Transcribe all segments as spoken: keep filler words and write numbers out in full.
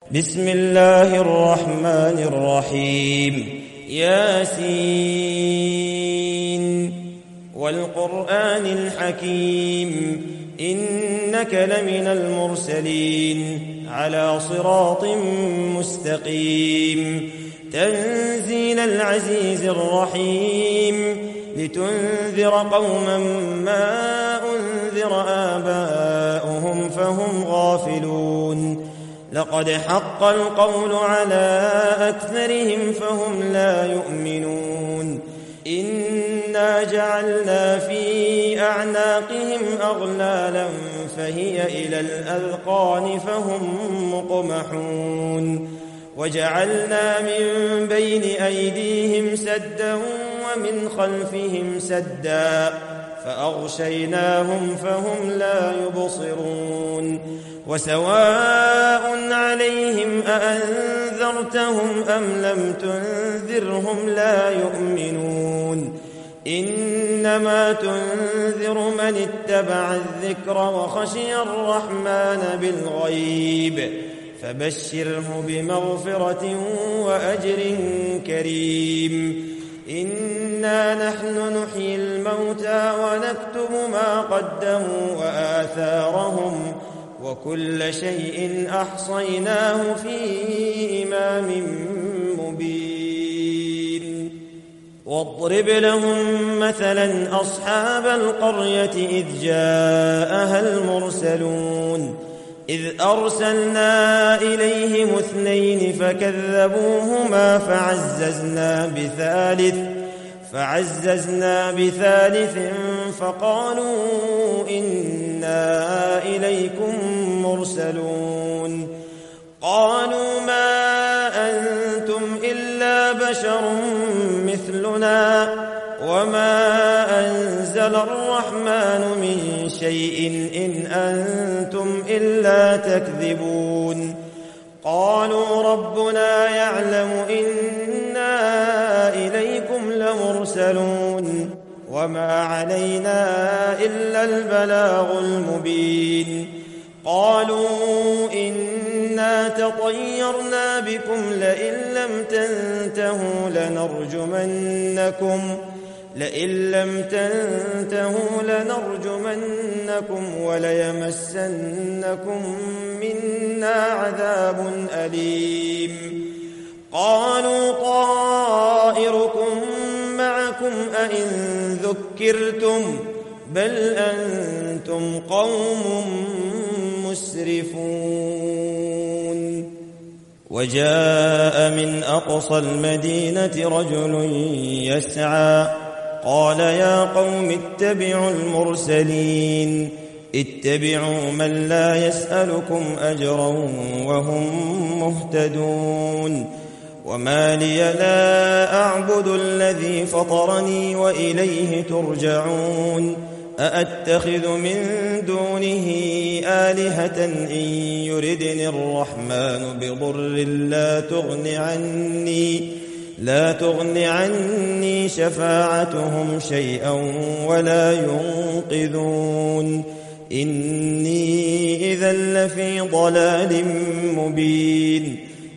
بسم الله الرحمن الرحيم. ياسين والقرآن الحكيم إنك لمن المرسلين على صراط مستقيم تنزيل العزيز الرحيم لتنذر قوما ما أنذر آباؤهم فهم غافلون لقد حق القول على أكثرهم فهم لا يؤمنون إنا جعلنا في أعناقهم أغلالا فهي إلى الأذقان فهم مقمحون وجعلنا من بين أيديهم سدا ومن خلفهم سدا فأغشيناهم فهم لا يبصرون وسواء عليهم أأنذرتهم أم لم تنذرهم لا يؤمنون إنما تنذر من اتبع الذكر وخشي الرحمن بالغيب فبشره بمغفرة وأجر كريم إنا نحن نحيي الموتى ونكتب ما قدموا وآثارهم وكل شيء أحصيناه في إمام مبين واضرب لهم مثلا أصحاب القرية إذ جاءها المرسلون إذ أرسلنا إليهم اثنين فكذبوهما فعززنا بثالث فعززنا بثالث فقالوا إنا إليكم مرسلون قالوا ما أنتم إلا بشر مثلنا وما أنزل الرحمن من شيء إن أنتم إلا تكذبون قالوا ربنا يعلم إنا إليكم لمرسلون وما علينا إلا البلاغ المبين قالوا إنا تطيرنا بكم لئن لم تنتهوا لنرجمنكم لئن لم تنتهوا لنرجمنكم وليمسنكم منا عذاب أليم قالوا طائركم معكم أئن ذكرتم بل أنتم قوم مسرفون وجاء من أقصى المدينة رجل يسعى قال يا قوم اتبعوا المرسلين اتبعوا من لا يسألكم أجرا وهم مهتدون وما لي لا أعبد الذي فطرني وإليه ترجعون أأتخذ من دونه آلهة إن يردني الرحمن بضر لا تغن عني لا تغن عني شفاعتهم شيئا ولا ينقذون إني إذا لفي ضلال مبين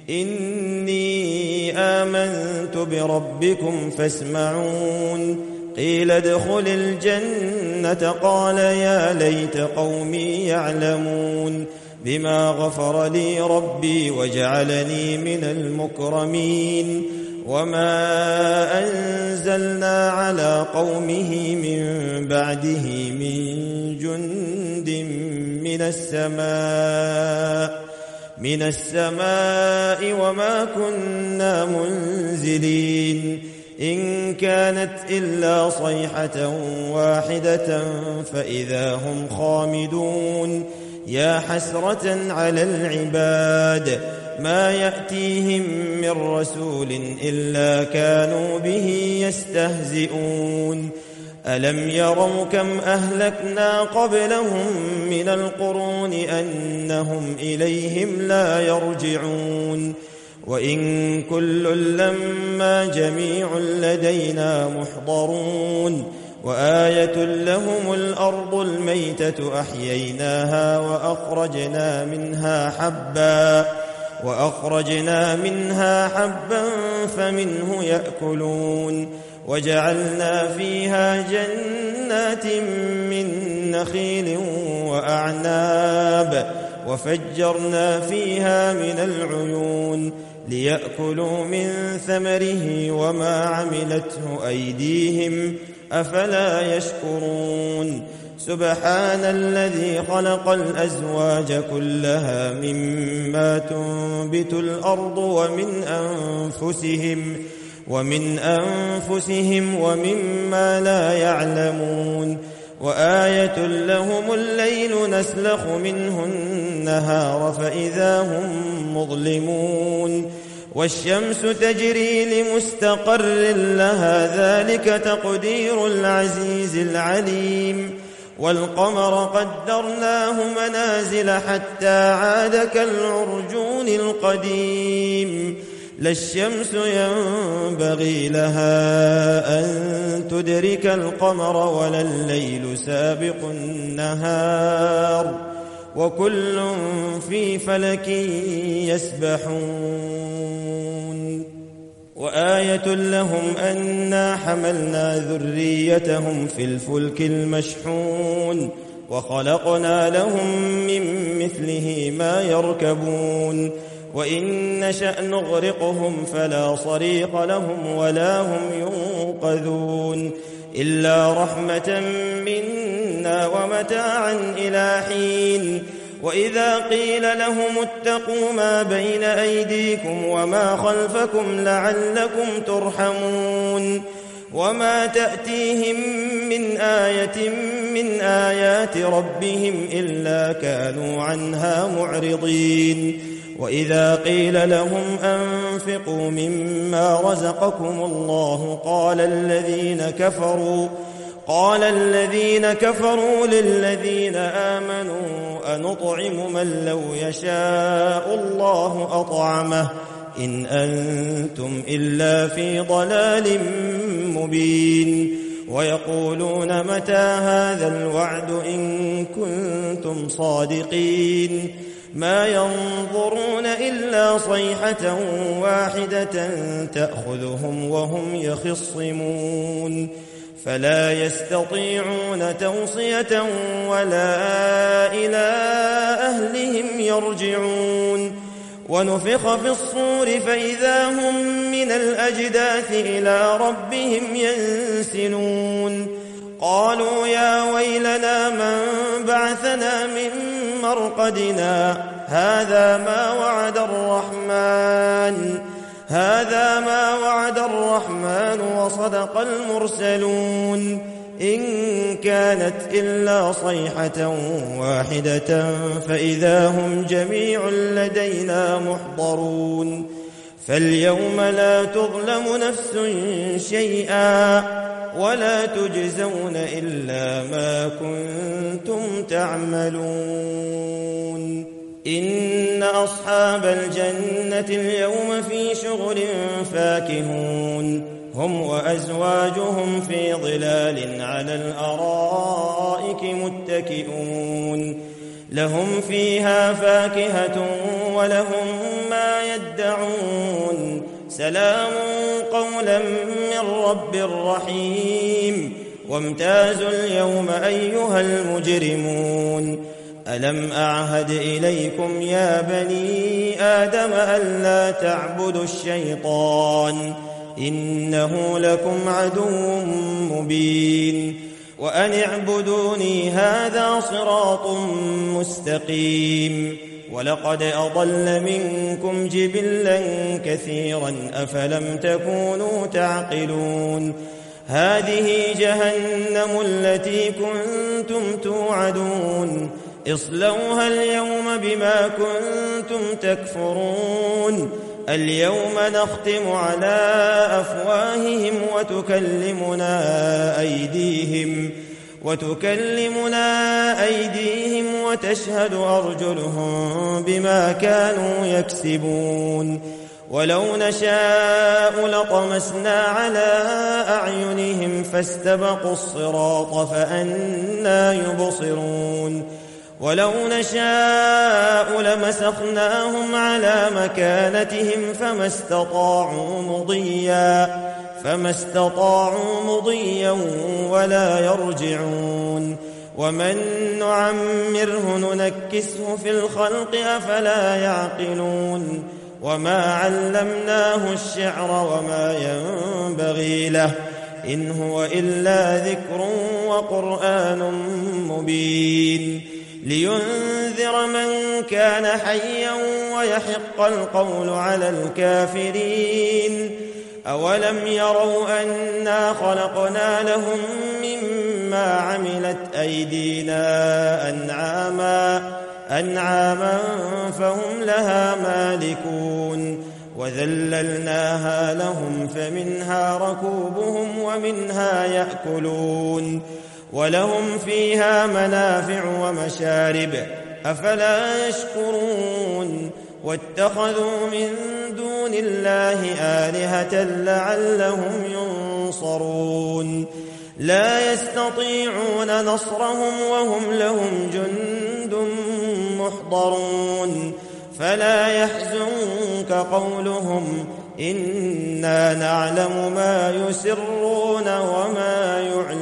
إني آمنت بربكم فاسمعون قيل ادخل الجنة قال يا ليت قومي يعلمون بما غفر لي ربي وجعلني من المكرمين وما أنزلنا على قومه من بعده من جند من السماء من السماء وما كنا منزلين إن كانت إلا صيحة واحدة فإذا هم خامدون يا حسرة على العباد ما يأتيهم من رسول إلا كانوا به يستهزئون ألم يروا كم أهلكنا قبلهم من القرون أنهم إليهم لا يرجعون وإن كل لما جميع لدينا محضرون وآية لهم الأرض الميتة أحييناها وأخرجنا منها حبا وأخرجنا منها حبا فمنه يأكلون وجعلنا فيها جنات من نخيل وأعناب وفجرنا فيها من العيون ليأكلوا من ثمره وما عملته أيديهم أفلا يشكرون سبحان الذي خلق الأزواج كلها مما تنبت الأرض ومن أنفسهم ومن أنفسهم ومما لا يعلمون وآية لهم الليل نسلخ منه النهار فإذا هم مظلمون والشمس تجري لمستقر لها ذلك تقدير العزيز العليم والقمر قدرناه منازل حتى عاد كالعرجون القديم لا الشمس ينبغي لها أن تدرك القمر ولا الليل سابق النهار وكل في فلك يسبحون وآية لهم أنا حملنا ذريتهم في الفلك المشحون وخلقنا لهم من مثله ما يركبون وإن نشأ نغرقهم فلا صريخ لهم ولا هم ينقذون إلا رحمة منا ومتاعا إلى حين وإذا قيل لهم اتقوا ما بين أيديكم وما خلفكم لعلكم ترحمون وما تأتيهم من آية من آيات ربهم إلا كانوا عنها معرضين وإذا قيل لهم أنفقوا مما رزقكم الله قال الذين كفروا قال الذين كفروا للذين آمنوا أنطعم من لو يشاء الله أطعمه إن أنتم إلا في ضلال مبين ويقولون متى هذا الوعد إن كنتم صادقين ما ينظرون إلا صيحة واحدة تأخذهم وهم يخصمون فلا يستطيعون توصية ولا إلى أهلهم يرجعون ونفخ في الصور فإذا هم من الأجداث إلى ربهم ينسلون قالوا يا ويلنا من بعثنا من مرقدنا هذا ما وعد الرحمن هذا ما وعد الرحمن وصدق المرسلون إن كانت إلا صيحة واحدة فإذا هم جميع لدينا محضرون فاليوم لا تظلم نفس شيئا ولا تجزون إلا ما كنتم تعملون إن أصحاب الجنة اليوم في شغل فاكهون هم وأزواجهم في ظلال على الأرائك متكئون لهم فيها فاكهة ولهم ما يدعون سلام قولا من رب رحيم وامتازوا اليوم أيها المجرمون ألم أعهد إليكم يا بني آدم ألا تعبدوا الشيطان إنه لكم عدو مبين وأن اعبدوني هذا صراط مستقيم ولقد أضل منكم جبلا كثيرا أفلم تكونوا تعقلون هذه جهنم التي كنتم توعدون اصلوها اليوم بما كنتم تكفرون اليوم نختم على أفواههم وتكلمنا أيديهم وتكلمنا أيديهم وتشهد أرجلهم بما كانوا يكسبون ولو نشاء لطمسنا على أعينهم فاستبقوا الصراط فأنى يبصرون ولو نشاء لمسخناهم على مكانتهم فما استطاعوا مضيا فما استطاعوا مضيا ولا يرجعون ومن نعمره ننكسه في الخلق أفلا يعقلون وما علمناه الشعر وما ينبغي له إن هو إلا ذكر وقرآن مبين لينذر من كان حيا ويحق القول على الكافرين أولم يروا أنا خلقنا لهم مما عملت أيدينا أنعاما أنعاما فهم لها مالكون وذللناها لهم فمنها ركوبهم ومنها يأكلون ولهم فيها منافع ومشارب أفلا يشكرون واتخذوا من دون الله آلهة لعلهم ينصرون لا يستطيعون نصرهم وهم لهم جند محضرون فلا يحزنك قولهم إنا نعلم ما يسرون وما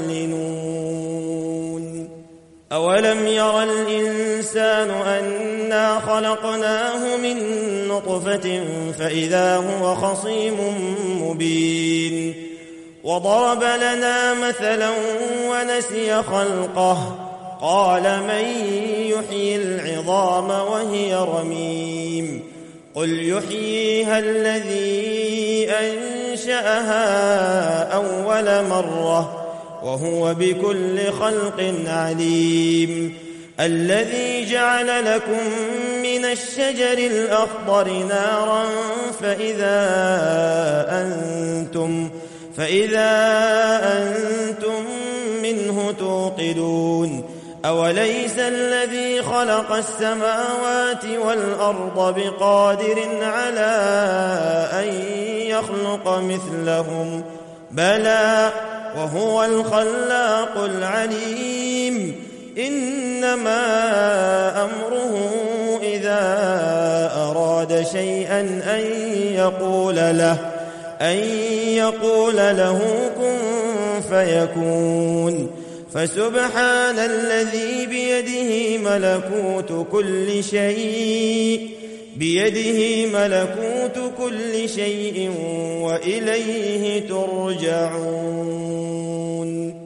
يعلنون أولم ير الإنسان أنا خلقناه من نطفة فإذا هو خصيم مبين وضرب لنا مثلا ونسي خلقه قال من يحيي العظام وهي رميم قل يحييها الذي أنشأها أول مرة وهو بكل خلق عليم الذي جعل لكم من الشجر الأخضر نارا فإذا أنتم فإذا أنتم منه توقدون أوليس الذي خلق السماوات والأرض بقادر على أن يخلق مثلهم بلى وهو الخلاق العليم إنما أمره إذا أراد شيئا أن يقول له أن يقول له كن فيكون فسبحان الذي بيده ملكوت كل شيء بيده ملكوت كل شيء وإليه ترجعون.